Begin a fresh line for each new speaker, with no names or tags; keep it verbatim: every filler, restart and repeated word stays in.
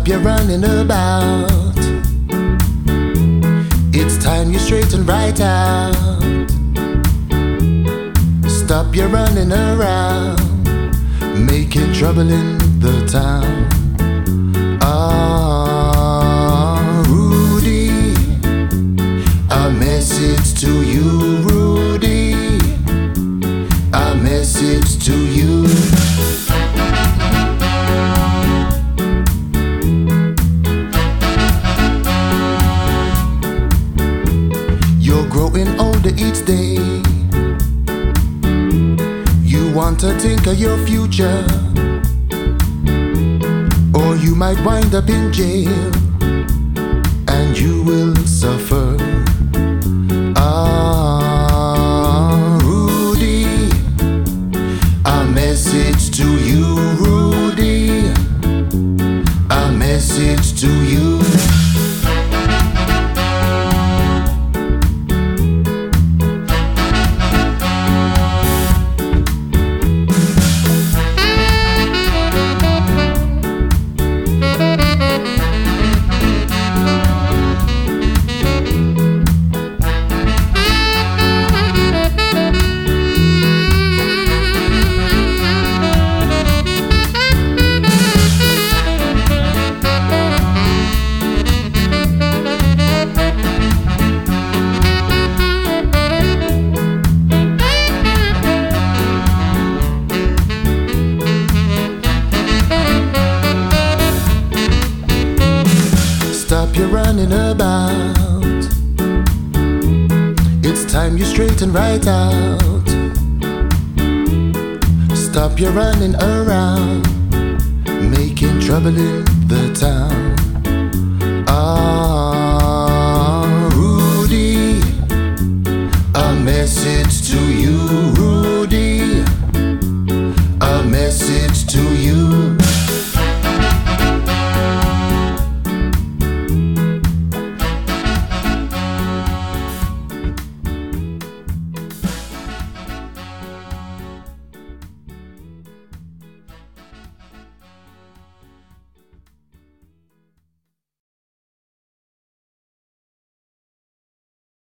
your running about. It's time you straighten right out. Stop your running around, making trouble in the town. Ah, Rudy, a message to you, Rudy, a message to you. You're growing older each day. You want to think of your future, or you might wind up in jail and you will suffer. Ah, Rudy, a message to you, Rudy, a message to you. Stop your running about. It's time you straighten right out. Stop your running around, making trouble in the town.